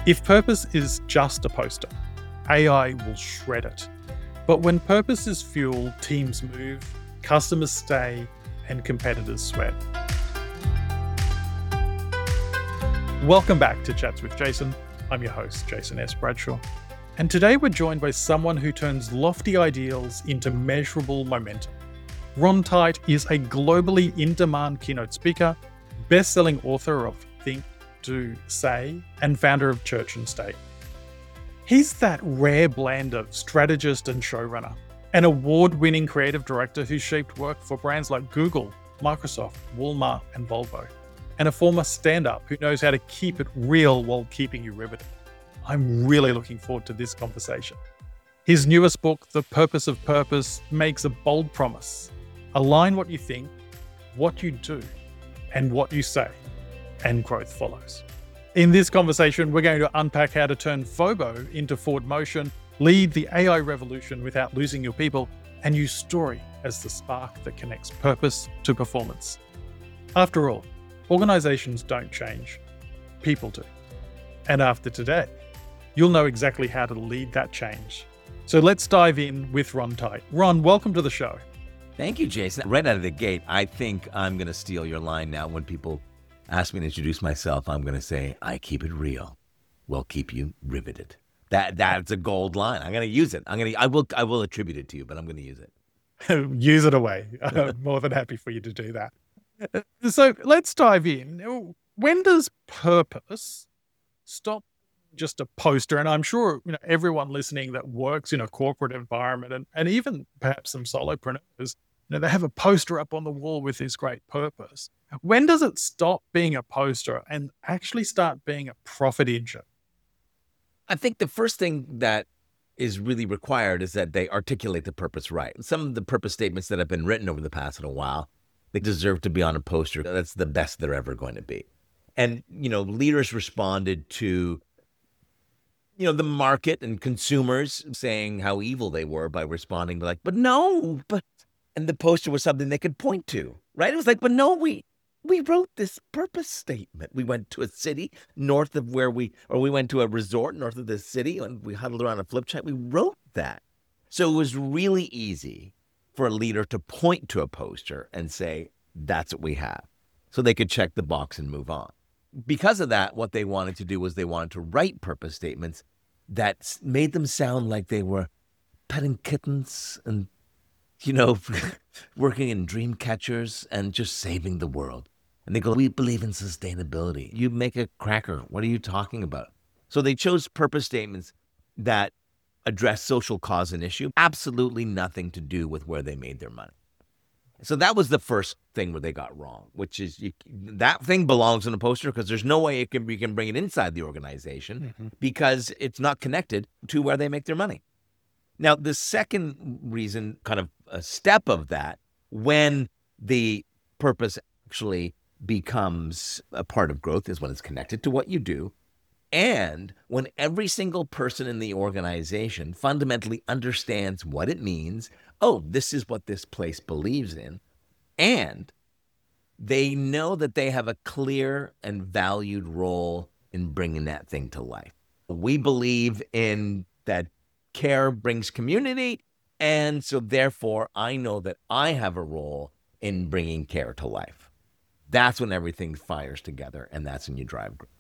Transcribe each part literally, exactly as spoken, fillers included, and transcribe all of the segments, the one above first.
If purpose is just a poster, A I will shred it. But when purpose is fuel, teams move, customers stay, and competitors sweat. Welcome back to Chats with Jason. I'm your host, Jason S. Bradshaw. And today we're joined by someone who turns lofty ideals into measurable momentum. Ron Tite is a globally in-demand keynote speaker, best-selling author of Think, Do, Say, and founder of Church and State. He's that rare blend of strategist and showrunner, an award-winning creative director who shaped work for brands like Google, Microsoft, Walmart, and Volvo, and a former stand-up who knows how to keep it real while keeping you riveted. I'm really looking forward to this conversation. His newest book, The Purpose of Purpose, makes a bold promise. Align what you think, what you do, and what you say, and growth follows. In this conversation, we're going to unpack how to turn Phobo into forward motion, lead the A I revolution without losing your people, and use story as the spark that connects purpose to performance. After all, organizations don't change, people do. And after today, you'll know exactly how to lead that change. So let's dive in with Ron Tite. Ron, welcome to the show. Thank you, Jason. Right out of the gate, I think I'm going to steal your line now. When people ask me to introduce myself, I'm going to say, I keep it real. We'll keep you riveted. That That's a gold line. I'm going to use it. I'm going to, I will, I will attribute it to you, but I'm going to use it. Use it away. I'm more than happy for you to do that. So let's dive in. When does purpose stop just a poster? And I'm sure you know everyone listening that works in a corporate environment, and, and even perhaps some solopreneurs, you know, they have a poster up on the wall with this great purpose. When does it stop being a poster and actually start being a profit engine? I think the first thing that is really required is that they articulate the purpose right. Some of the purpose statements that have been written over the past little while, they deserve to be on a poster. That's the best they're ever going to be. And, you know, leaders responded to, you know, the market and consumers saying how evil they were by responding like, but no, but, and the poster was something they could point to, right? It was like, but no, we, we wrote this purpose statement. We went to a city north of where we, or we went to a resort north of the city and we huddled around a flip chart. We wrote that. So it was really easy for a leader to point to a poster and say, that's what we have. So they could check the box and move on. Because of that, what they wanted to do was they wanted to write purpose statements that made them sound like they were petting kittens and, you know, working in dream catchers and just saving the world. And they go, we believe in sustainability. You make a cracker. What are you talking about? So they chose purpose statements that address social cause and issue, absolutely nothing to do with where they made their money. So that was the first thing where they got wrong, which is you, that thing belongs on a poster because there's no way it can, you can bring it inside the organization mm-hmm. because it's not connected to where they make their money. Now, the second reason, kind of a step of that, when the purpose actually becomes a part of growth is when it's connected to what you do. And when every single person in the organization fundamentally understands what it means, oh, this is what this place believes in, and they know that they have a clear and valued role in bringing that thing to life. We believe in that care brings community, and so therefore I know that I have a role in bringing care to life. That's when everything fires together, and that's when you drive growth.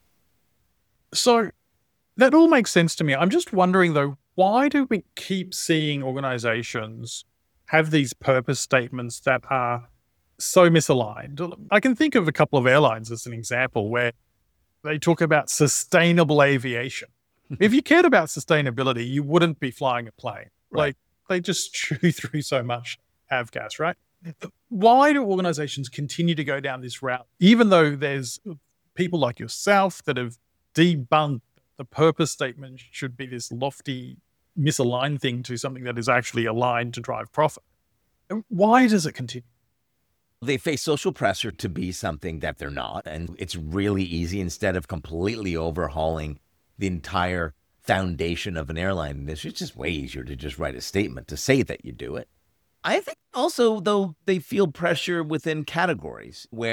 So that all makes sense to me. I'm just wondering, though, why do we keep seeing organizations have these purpose statements that are so misaligned? I can think of a couple of airlines as an example where they talk about sustainable aviation. If you cared about sustainability, you wouldn't be flying a plane. Right. Like they just chew through so much avgas, right? Why do organizations continue to go down this route, even though there's people like yourself that have debunked the purpose statement should be this lofty, misaligned thing to something that is actually aligned to drive profit? And why does it continue? They face social pressure to be something that they're not. And it's really easy, instead of completely overhauling the entire foundation of an airline industry, it's just way easier to just write a statement to say that you do it. I think also, though, they feel pressure within categories where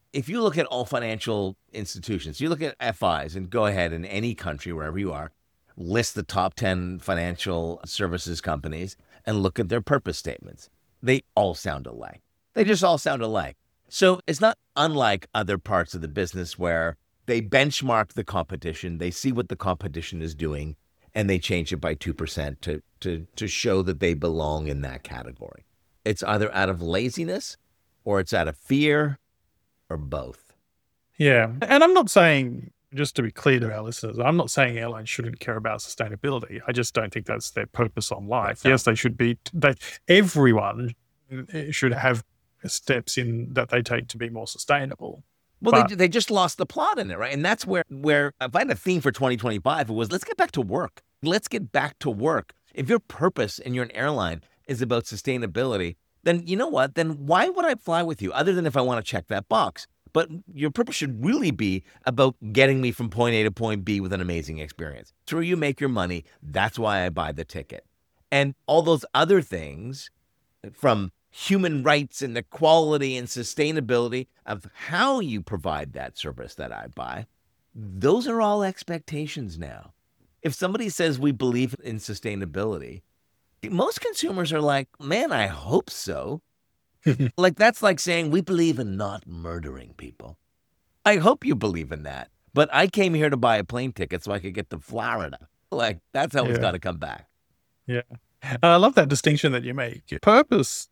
if you look at all financial institutions, you look at F Is and go ahead in any country, wherever you are, list the top ten financial services companies and look at their purpose statements. They all sound alike. They just all sound alike. So it's not unlike other parts of the business where they benchmark the competition, they see what the competition is doing, and they change it by two percent to, to, to show that they belong in that category. It's either out of laziness or it's out of fear or both. Yeah. And I'm not saying, just to be clear to our listeners, I'm not saying airlines shouldn't care about sustainability. I just don't think that's their purpose on life. No. Yes, they should be, they, everyone should have steps in that they take to be more sustainable. Well, But- they they just lost the plot in it, right? And that's where, where if I had a theme for twenty twenty-five, it was let's get back to work. Let's get back to work. If your purpose in your airline is about sustainability, then you know what? Then why would I fly with you other than if I want to check that box? But your purpose should really be about getting me from point A to point B with an amazing experience. It's where you make your money. That's why I buy the ticket. And all those other things from human rights and equality and sustainability of how you provide that service that I buy, those are all expectations now. If somebody says we believe in sustainability, most consumers are like, man, I hope so. Like, that's like saying we believe in not murdering people. I hope you believe in that. But I came here to buy a plane ticket so I could get to Florida. Like, that's how it's Yeah. got to come back. Yeah. I love that distinction that you make. Purpose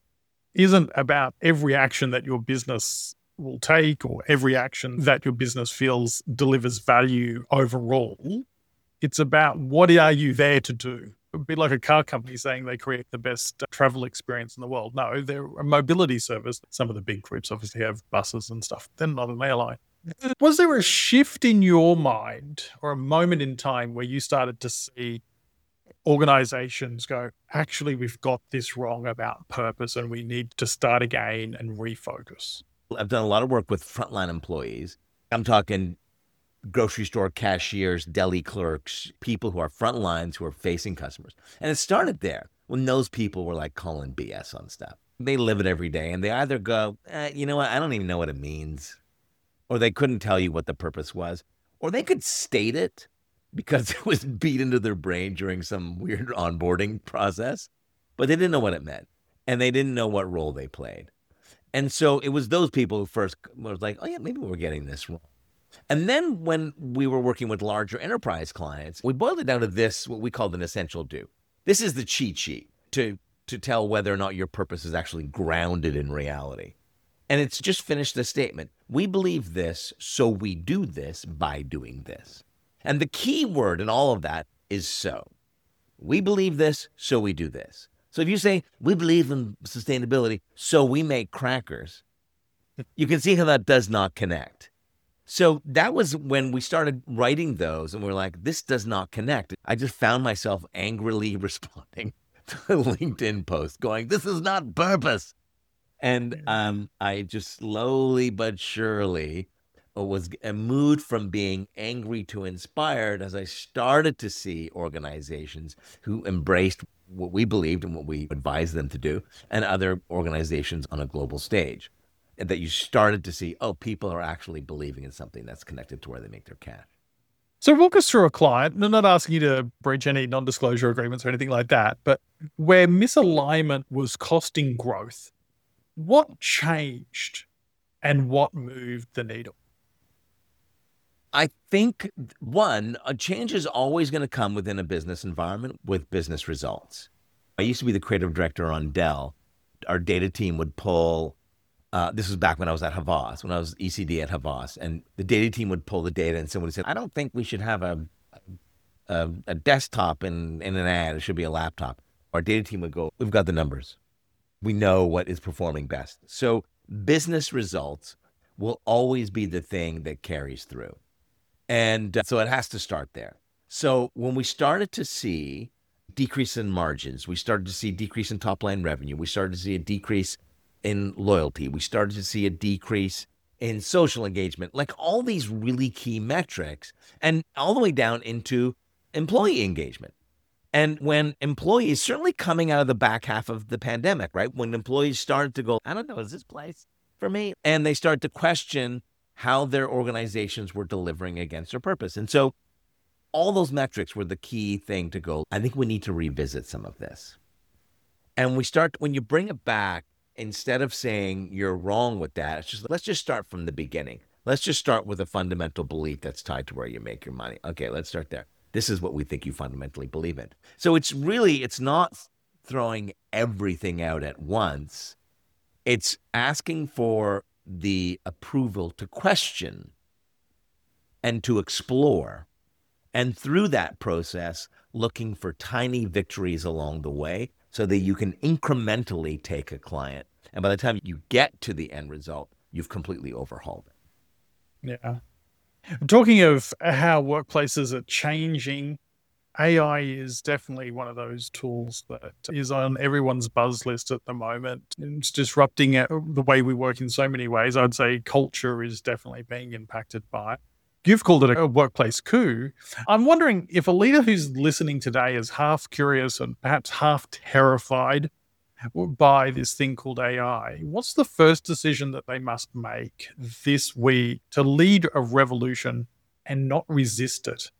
isn't about every action that your business will take or every action that your business feels delivers value overall. It's about what are you there to do? It'd be like a car company saying they create the best travel experience in the world. No, they're a mobility service. Some of the big groups obviously have buses and stuff. They're not an airline. Was there a shift in your mind or a moment in time where you started to see organizations go, actually, we've got this wrong about purpose and we need to start again and refocus? I've done a lot of work with frontline employees. I'm talking grocery store cashiers, deli clerks, people who are front lines who are facing customers. And it started there when those people were like calling B S on stuff. They live it every day and they either go, eh, you know what, I don't even know what it means. Or they couldn't tell you what the purpose was. Or they could state it because it was beat into their brain during some weird onboarding process, but they didn't know what it meant. And they didn't know what role they played. And so it was those people who first was like, oh yeah, maybe we're getting this wrong. And then when we were working with larger enterprise clients, we boiled it down to this, what we called an essential do. This is the cheat sheet to, to tell whether or not your purpose is actually grounded in reality. And it's just finished the statement. We believe this, so we do this by doing this. And the key word in all of that is so. We believe this, so we do this. So if you say, we believe in sustainability, so we make crackers, you can see how that does not connect. So that was when we started writing those and we're like, this does not connect. I just found myself angrily responding to a LinkedIn post going, this is not purpose. And um, I just slowly but surely was moved from being angry to inspired as I started to see organizations who embraced what we believed and what we advised them to do, and other organizations on a global stage. And that you started to see, oh, people are actually believing in something that's connected to where they make their cash. So walk us through a client. I'm not asking you to breach any non-disclosure agreements or anything like that, but where misalignment was costing growth, what changed and what moved the needle? I think, one, a change is always going to come within a business environment with business results. I used to be the creative director on Dell. Our data team would pull, uh, this was back when I was at Havas, when I was E C D at Havas, and the data team would pull the data and somebody said, I don't think we should have a a, a desktop in, in an ad. It should be a laptop. Our data team would go, we've got the numbers. We know what is performing best. So business results will always be the thing that carries through. And uh, so it has to start there. So when we started to see decrease in margins, we started to see decrease in top line revenue, we started to see a decrease in loyalty, we started to see a decrease in social engagement, like all these really key metrics, and all the way down into employee engagement. And when employees, certainly coming out of the back half of the pandemic, right? When employees started to go, I don't know, is this place for me. And they start to question how their organizations were delivering against their purpose. And so all those metrics were the key thing to go, I think we need to revisit some of this. And we start, when you bring it back, instead of saying you're wrong with that, it's just, let's just start from the beginning. Let's just start with a fundamental belief that's tied to where you make your money. Okay, let's start there. This is what we think you fundamentally believe in. So it's really, it's not throwing everything out at once. It's asking for the approval to question and to explore. And through that process, looking for tiny victories along the way so that you can incrementally take a client. And by the time you get to the end result, you've completely overhauled it. Yeah. Talking of how workplaces are changing, A I is definitely one of those tools that is on everyone's buzz list at the moment. It's disrupting the way we work in so many ways. I'd say culture is definitely being impacted by it. You've called it a workplace coup. I'm wondering if a leader who's listening today is half curious and perhaps half terrified by this thing called A I, what's the first decision that they must make this week to lead a revolution and not resist it?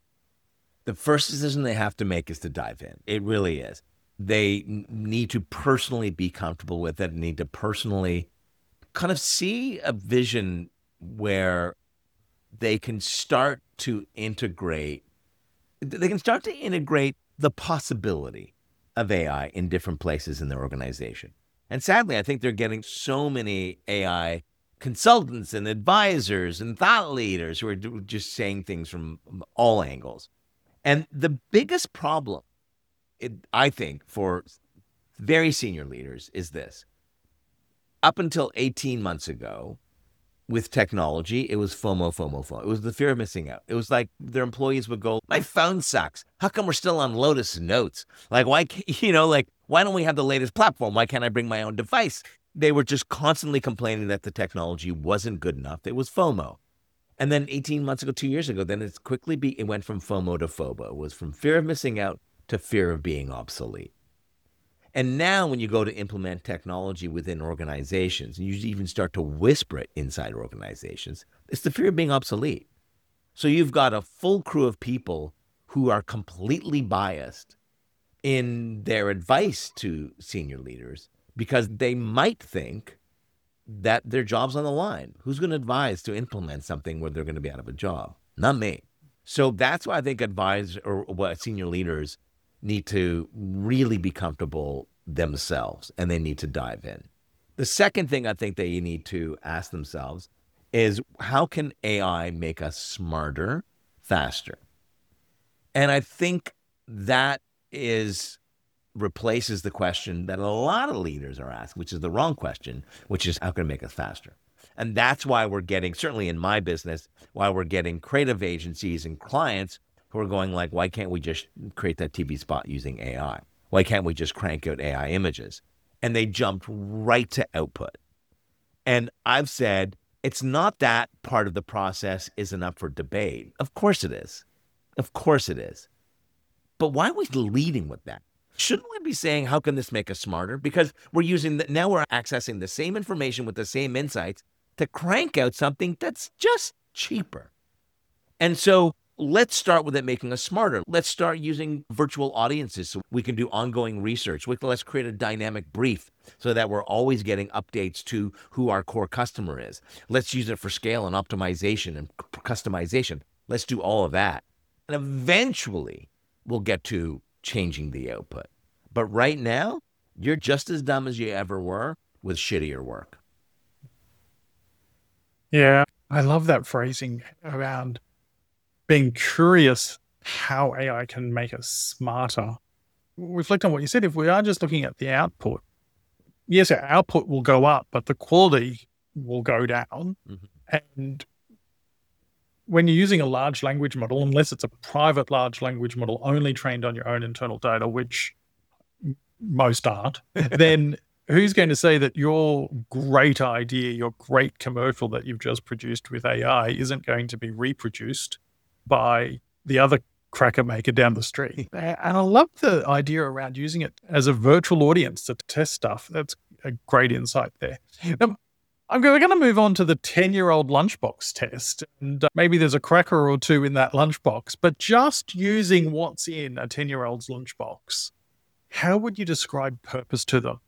The first decision they have to make is to dive in. It really is. They need to personally be comfortable with it, need to personally kind of see a vision where they can start to integrate, they can start to integrate the possibility of A I in different places in their organization. And sadly, I think they're getting so many A I consultants and advisors and thought leaders who are just saying things from all angles. And the biggest problem, it, I think, for very senior leaders is this. Up until eighteen months ago, with technology, it was FOMO, FOMO, FOMO. It was the fear of missing out. It was like their employees would go, my phone sucks. How come we're still on Lotus Notes? Like, why, can't, you know, like, why don't we have the latest platform? Why can't I bring my own device? They were just constantly complaining that the technology wasn't good enough. It was FOMO. And then eighteen months ago, two years ago, then it's quickly, be, it went from FOMO to FOBO. It was from fear of missing out to fear of being obsolete. And now when you go to implement technology within organizations, and you even start to whisper it inside organizations, it's the fear of being obsolete. So you've got a full crew of people who are completely biased in their advice to senior leaders because they might think that their job's on the line. Who's going to advise to implement something where they're going to be out of a job? Not me. So that's why I think advisors or what senior leaders need to really be comfortable themselves, and they need to dive in. The second thing I think they need to ask themselves is, how can A I make us smarter, faster? And I think that is replaces the question that a lot of leaders are asking, which is the wrong question, which is, how can it make us faster? And that's why we're getting, certainly in my business, why we're getting creative agencies and clients who are going like, why can't we just create that T V spot using A I? Why can't we just crank out A I images? And they jumped right to output. And I've said, it's not that part of the process isn't up for debate. Of course it is. Of course it is. But why are we leading with that? Shouldn't we be saying, how can this make us smarter? Because we're using the, now we're accessing the same information with the same insights to crank out something that's just cheaper. And so let's start with it making us smarter. Let's start using virtual audiences so we can do ongoing research. Let's create a dynamic brief so that we're always getting updates to who our core customer is. Let's use it for scale and optimization and customization. Let's do all of that. And eventually we'll get to changing the output. But right now, you're just as dumb as you ever were with shittier work. Yeah, I love that phrasing around being curious how A I can make us smarter. Reflect on what you said. If we are just looking at the output, yes, our output will go up, but the quality will go down. Mm-hmm. And when you're using a large language model, unless it's a private large language model only trained on your own internal data, which most aren't, then who's going to say that your great idea, your great commercial that you've just produced with A I isn't going to be reproduced by the other cracker maker down the street? And I love the idea around using it as a virtual audience to test stuff. That's a great insight there. Now, I'm going to move on to the ten-year-old lunchbox test. And uh, maybe there's a cracker or two in that lunchbox, but just using what's in a ten-year-old's lunchbox, how would you describe purpose to them?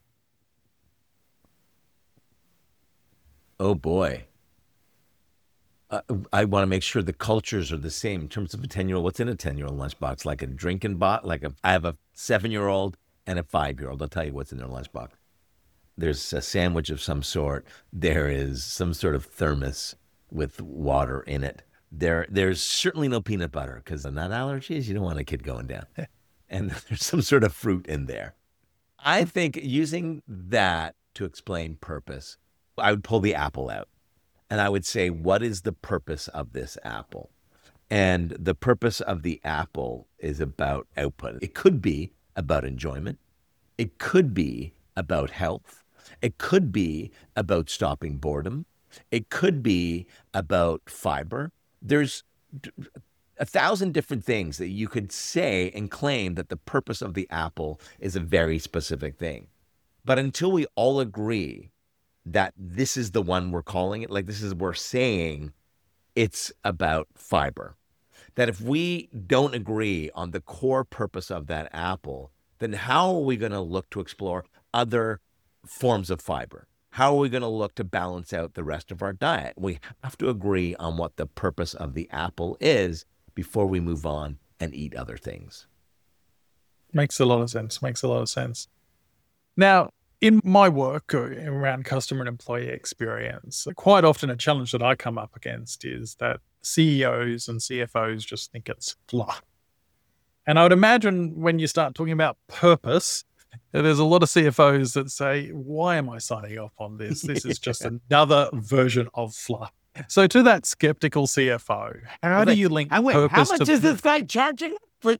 Oh, boy. Uh, I want to make sure the cultures are the same in terms of a ten-year-old. What's in a ten-year-old lunchbox? Like a drinking bot? Like a, I have a seven-year-old and a five-year-old. I'll tell you what's in their lunchbox. There's a sandwich of some sort. There is some sort of thermos with water in it. There, There's certainly no peanut butter because of nut allergies. You don't want a kid going down. And there's some sort of fruit in there. I think using that to explain purpose, I would pull the apple out. And I would say, what is the purpose of this apple? And the purpose of the apple is about output. It could be about enjoyment. It could be about health. It could be about stopping boredom. It could be about fiber. There's a thousand different things that you could say and claim that the purpose of the apple is a very specific thing. But until we all agree that this is the one we're calling it, like this is, we're saying it's about fiber. That if we don't agree on the core purpose of that apple, then how are we going to look to explore other forms of fiber? How are we going to look to balance out the rest of our diet? We have to agree on what the purpose of the apple is before we move on and eat other things. Makes a lot of sense. Makes a lot of sense. Now, in my work around customer and employee experience, quite often a challenge that I come up against is that C E Os and C F Os just think it's fluff. And I would imagine when you start talking about purpose, there's a lot of C F Os that say, why am I signing up on this? This is just another version of fluff. So to that skeptical C F O, how do you link wait, purpose how much to... is this guy charging for?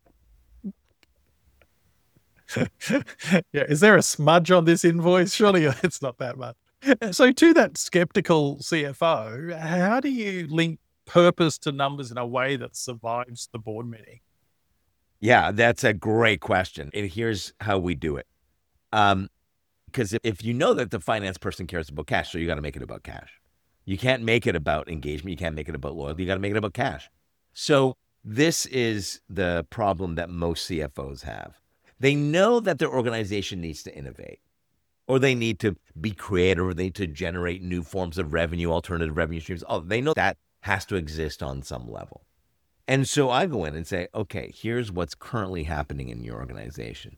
Yeah, is there a smudge on this invoice? Surely it's not that much. So to that skeptical C F O, how do you link purpose to numbers in a way that survives the board meeting? Yeah, that's a great question. And here's how we do it. Um, because if, if you know that the finance person cares about cash, so you got to make it about cash. You can't make it about engagement. You can't make it about loyalty. You got to make it about cash. So this is the problem that most C F Os have. They know that their organization needs to innovate, or they need to be creative, or they need to generate new forms of revenue, alternative revenue streams. Oh, they know that has to exist on some level. And so I go in and say, okay, here's what's currently happening in your organization.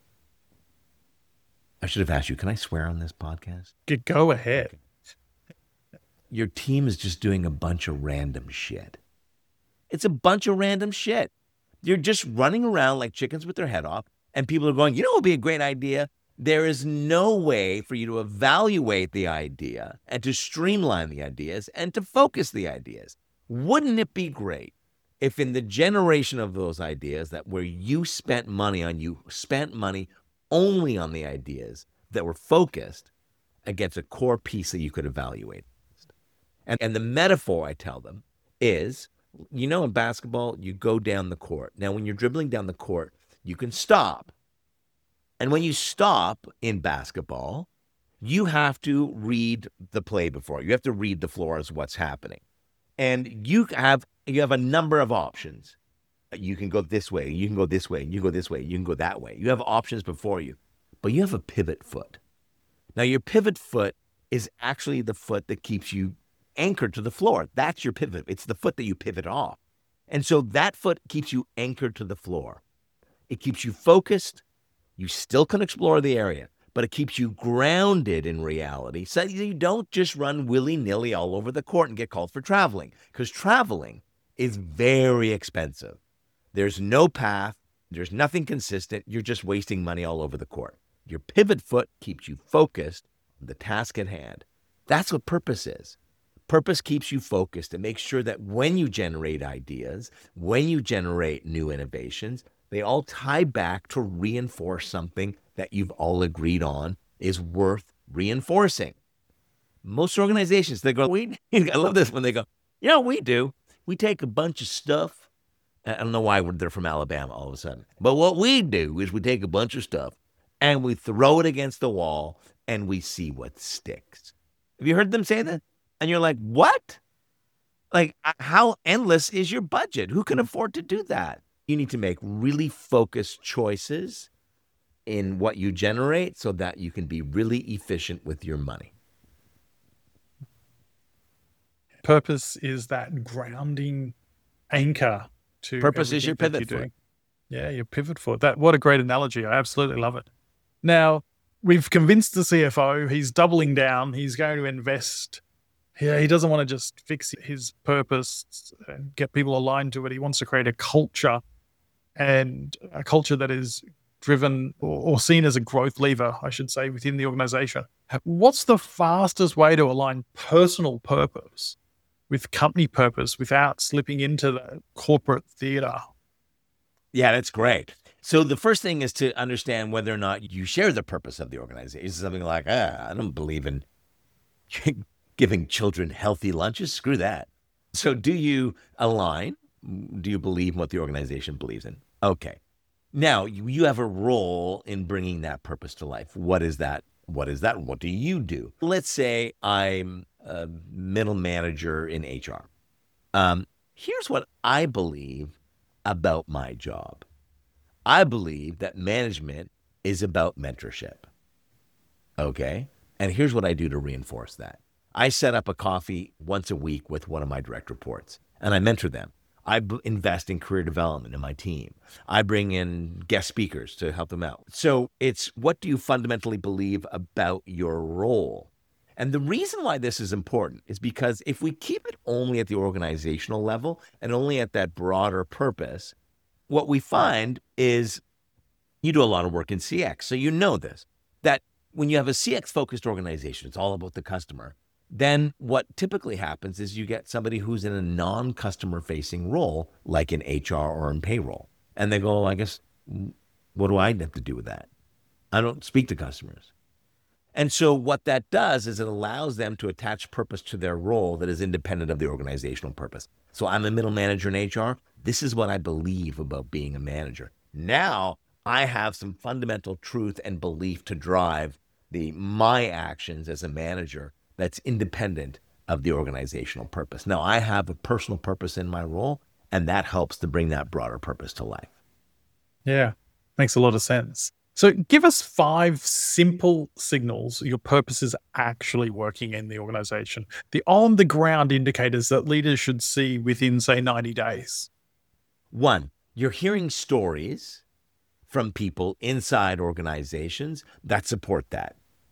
I should have asked you, can I swear on this podcast? Go ahead. Okay. Your team is just doing a bunch of random shit. It's a bunch of random shit. You're just running around like chickens with their head off. And people are going, you know what would be a great idea? There is no way for you to evaluate the idea and to streamline the ideas and to focus the ideas. Wouldn't it be great if in the generation of those ideas that where you spent money on, you spent money only on the ideas that were focused against a core piece that you could evaluate? And, and the metaphor I tell them is, you know, in basketball, you go down the court. Now, when you're dribbling down the court, you can stop. And when you stop in basketball, you have to read the play before. You have to read the floor as what's happening. And you have you have a number of options. You can go this way, you can go this way, you can go this way, you can go that way. You have options before you, but you have a pivot foot. Now, your pivot foot is actually the foot that keeps you anchored to the floor. That's your pivot. It's the foot that you pivot off. And so that foot keeps you anchored to the floor. It keeps you focused. You still can explore the area, but it keeps you grounded in reality so you don't just run willy-nilly all over the court and get called for traveling, because traveling is very expensive. There's no path. There's nothing consistent. You're just wasting money all over the court. Your pivot foot keeps you focused on the task at hand. That's what purpose is. Purpose keeps you focused and makes sure that when you generate ideas, when you generate new innovations, they all tie back to reinforce something that you've all agreed on is worth reinforcing. Most organizations, they go, we, I love this when they go, you know what we do? We take a bunch of stuff. I don't know why they're from Alabama all of a sudden. But what we do is we take a bunch of stuff and we throw it against the wall and we see what sticks. Have you heard them say that? And you're like, what? Like, how endless is your budget? Who can afford to do that? You need to make really focused choices in what you generate so that you can be really efficient with your money. Purpose is that grounding anchor to Purpose is your everything that pivot you're foot. doing. Yeah, your pivot foot. That what a great analogy. I absolutely love it. Now, we've convinced the C F O. He's doubling down. He's going to invest. Yeah, he doesn't want to just fix his purpose and get people aligned to it. He wants to create a culture, and a culture that is driven or, or seen as a growth lever, I should say, within the organization. What's the fastest way to align personal purpose with company purpose without slipping into the corporate theater? Yeah, that's great. So the first thing is to understand whether or not you share the purpose of the organization. Something like, ah, I don't believe in giving children healthy lunches. Screw that. So do you align? Do you believe in what the organization believes in? Okay. Now you, you have a role in bringing that purpose to life. What is that? What is that? What do you do? Let's say I'm a middle manager in H R. Um, here's what I believe about my job. I believe that management is about mentorship. Okay. And here's what I do to reinforce that. I set up a coffee once a week with one of my direct reports and I mentor them. I b- invest in career development in my team. I bring in guest speakers to help them out. So it's what do you fundamentally believe about your role? And the reason why this is important is because if we keep it only at the organizational level and only at that broader purpose, what we find is you do a lot of work in C X. So you know this, that when you have a C X-focused organization, it's all about the customer. Then what typically happens is you get somebody who's in a non-customer facing role, like in H R or in payroll. And they go, I guess, what do I have to do with that? I don't speak to customers. And so what that does is it allows them to attach purpose to their role that is independent of the organizational purpose. So I'm a middle manager in H R. This is what I believe about being a manager. Now I have some fundamental truth and belief to drive the my actions as a manager that's independent of the organizational purpose. Now I have a personal purpose in my role, and that helps to bring that broader purpose to life. Yeah, makes a lot of sense. So give us five simple signals your purpose is actually working in the organization, the on-the-ground indicators that leaders should see within, say, ninety days. One, you're hearing stories from people inside organizations that support that.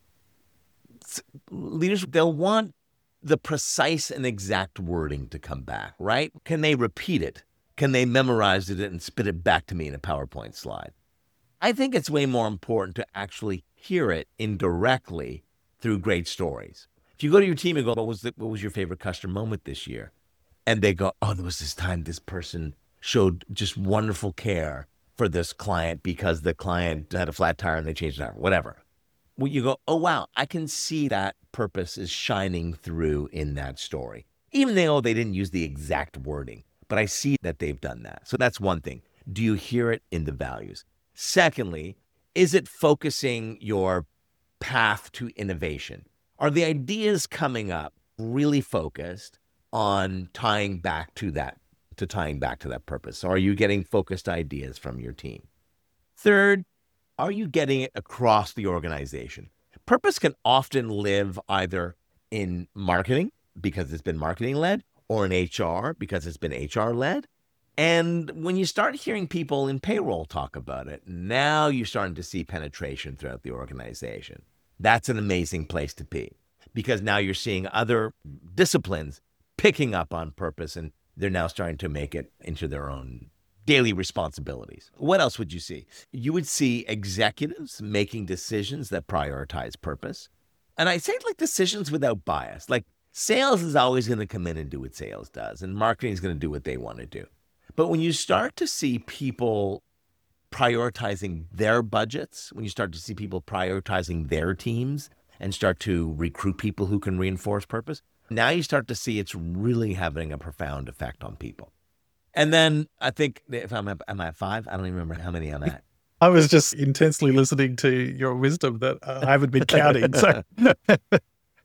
Leaders, they'll want the precise and exact wording to come back, right? Can they repeat it? Can they memorize it and spit it back to me in a PowerPoint slide? I think it's way more important to actually hear it indirectly through great stories. If you go to your team and go, what was the, what was your favorite customer moment this year? And they go, oh, there was this time this person showed just wonderful care for this client because the client had a flat tire and they changed the tire, whatever. Well, you go, oh, wow, I can see that purpose is shining through in that story. Even though they didn't use the exact wording, but I see that they've done that. So that's one thing. Do you hear it in the values? Secondly, is it focusing your path to innovation? Are the ideas coming up really focused on tying back to that, to tying back to that purpose? So are you getting focused ideas from your team? Third, are you getting it across the organization? Purpose can often live either in marketing because it's been marketing led, or in H R because it's been H R led. And when you start hearing people in payroll talk about it, now you're starting to see penetration throughout the organization. That's an amazing place to be because now you're seeing other disciplines picking up on purpose and they're now starting to make it into their own daily responsibilities. What else would you see? You would see executives making decisions that prioritize purpose. And I say like decisions without bias. Like sales is always going to come in and do what sales does, and marketing is going to do what they want to do. But when you start to see people prioritizing their budgets, when you start to see people prioritizing their teams and start to recruit people who can reinforce purpose, now you start to see it's really having a profound effect on people. And then I think if I'm at, am I at five? I don't even remember how many I'm at. I was just intensely listening to your wisdom that uh, I haven't been counting. So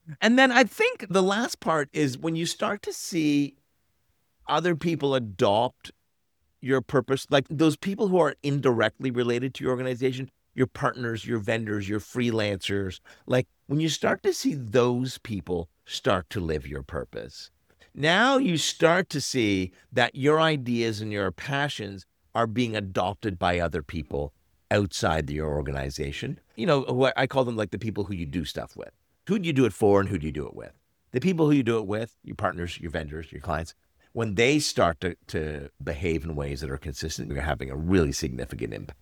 And then I think the last part is when you start to see other people adopt your purpose, like those people who are indirectly related to your organization, your partners, your vendors, your freelancers, like when you start to see those people start to live your purpose, now you start to see that your ideas and your passions are being adopted by other people outside your organization. You know, who I I call them like the people who you do stuff with. Who do you do it for and who do you do it with? The people who you do it with, your partners, your vendors, your clients, when they start to, to behave in ways that are consistent, you're having a really significant impact.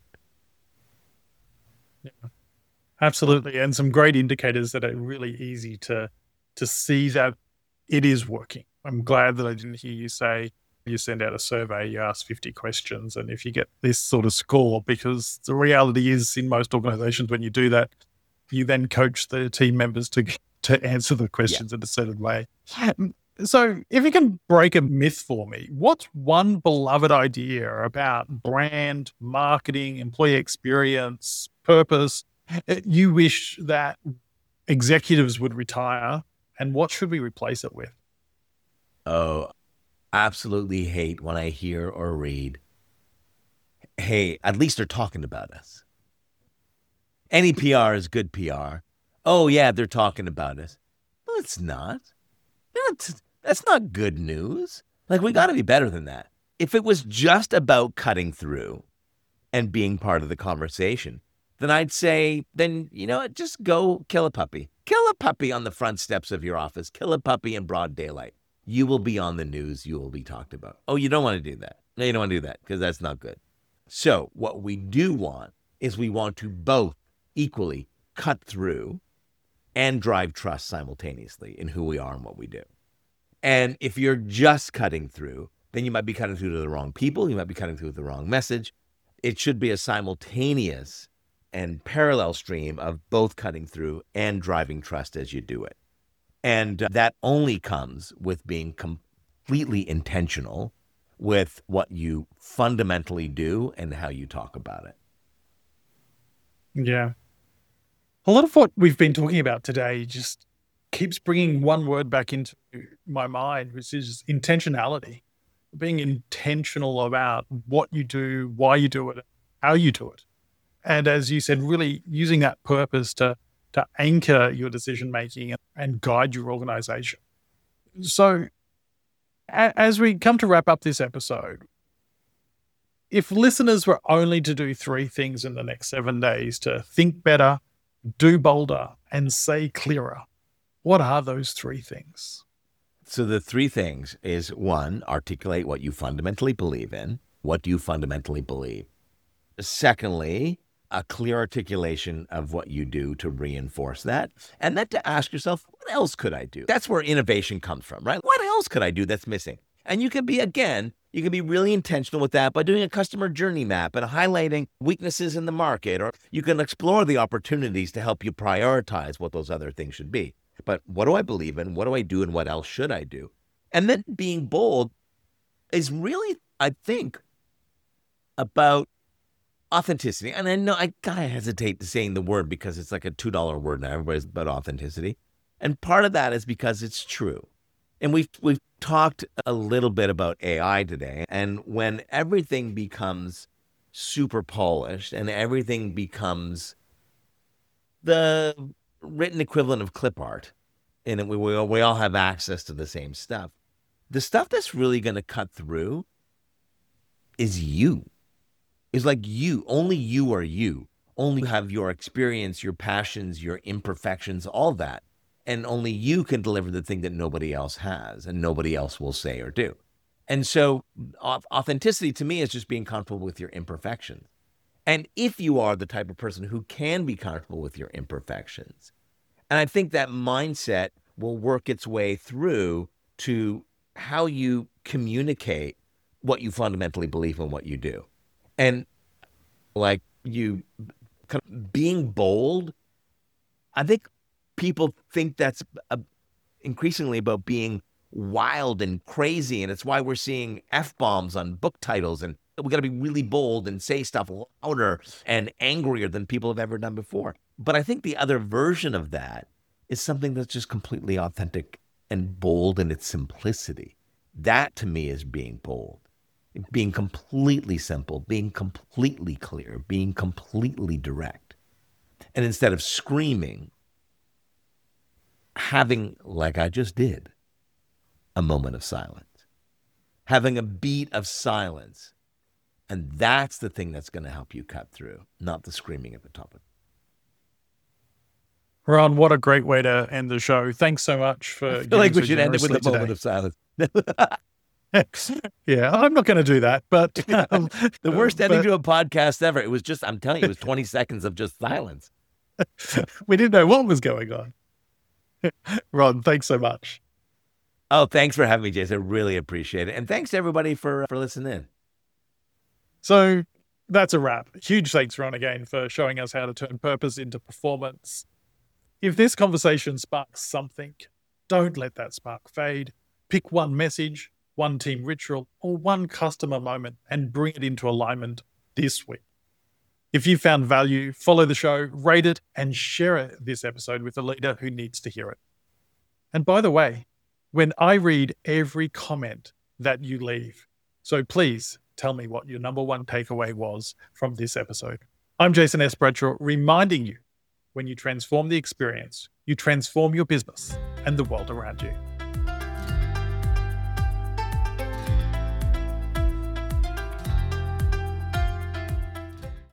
Yeah, absolutely. And some great indicators that are really easy to to see that it is working. I'm glad that I didn't hear you say you send out a survey, you ask fifty questions, and if you get this sort of score, because the reality is in most organizations, when you do that, you then coach the team members to to answer the questions yeah. in a certain way. So if you can break a myth for me, what's one beloved idea about brand, marketing, employee experience, purpose you wish that executives would retire, and what should we replace it with? Oh, absolutely hate when I hear or read, hey, at least they're talking about us. Any P R is good P R. Oh, yeah, they're talking about us. No, it's not. That's, that's not good news. Like, we got to be better than that. If it was just about cutting through and being part of the conversation, then I'd say, then, you know, just go kill a puppy. Kill a puppy on the front steps of your office. Kill a puppy in broad daylight. You will be on the news. You will be talked about. Oh, you don't want to do that. No, you don't want to do that because that's not good. So what we do want is we want to both equally cut through and drive trust simultaneously in who we are and what we do. And if you're just cutting through, then you might be cutting through to the wrong people. You might be cutting through the wrong message. It should be a simultaneous and parallel stream of both cutting through and driving trust as you do it. And that only comes with being completely intentional with what you fundamentally do and how you talk about it. Yeah. A lot of what we've been talking about today just keeps bringing one word back into my mind, which is intentionality. Being intentional about what you do, why you do it, how you do it. And as you said, really using that purpose to to anchor your decision-making and guide your organization. So a- as we come to wrap up this episode, if listeners were only to do three things in the next seven days to think better, do bolder, and say clearer, what are those three things? So the three things is, one, articulate what you fundamentally believe in. What do you fundamentally believe? Secondly, a clear articulation of what you do to reinforce that. And then to ask yourself, what else could I do? That's where innovation comes from, right? What else could I do that's missing? And you can be, again, you can be really intentional with that by doing a customer journey map and highlighting weaknesses in the market, or you can explore the opportunities to help you prioritize what those other things should be. But what do I believe in? What do I do? And what else should I do? And then being bold is really, I think, about authenticity. And I know I kind of hesitate to saying the word because it's like a two dollar word now. Everybody's about authenticity. And part of that is because it's true. And we've, we've talked a little bit about A I today. And when everything becomes super polished and everything becomes the written equivalent of clip art, and we, we, all, we all have access to the same stuff, the stuff that's really going to cut through is you. It's like you, only you are you. Only have your experience, your passions, your imperfections, all that. And only you can deliver the thing that nobody else has and nobody else will say or do. And so authenticity to me is just being comfortable with your imperfections. And if you are the type of person who can be comfortable with your imperfections, and I think that mindset will work its way through to how you communicate what you fundamentally believe in what you do. And like you kind of being bold, I think people think that's a, increasingly about being wild and crazy. And it's why we're seeing F-bombs on book titles. And we got to be really bold and say stuff louder and angrier than people have ever done before. But I think the other version of that is something that's just completely authentic and bold in its simplicity. That to me is being bold, being completely simple, being completely clear, being completely direct. And instead of screaming, having, like I just did, a moment of silence, having a beat of silence. And that's the thing that's going to help you cut through, not the screaming at the top of it. Ron, what a great way to end the show. Thanks so much for I feel like we should end it with a today. moment of silence. Yeah, I'm not going to do that, but um, the worst ending but, to a podcast ever. It was just, I'm telling you, it was twenty seconds of just silence. We didn't know what was going on. Ron, thanks so much. Oh, thanks for having me, Jason. I really appreciate it. And thanks to everybody for, for listening in. So that's a wrap. Huge thanks, Ron, again, for showing us how to turn purpose into performance. If this conversation sparks something, don't let that spark fade. Pick one message, one team ritual, or one customer moment and bring it into alignment this week. If you found value, follow the show, rate it, and share this episode with a leader who needs to hear it. And by the way, when I read every comment that you leave, so please tell me what your number one takeaway was from this episode. I'm Jason S. Bradshaw, reminding you, when you transform the experience, you transform your business and the world around you.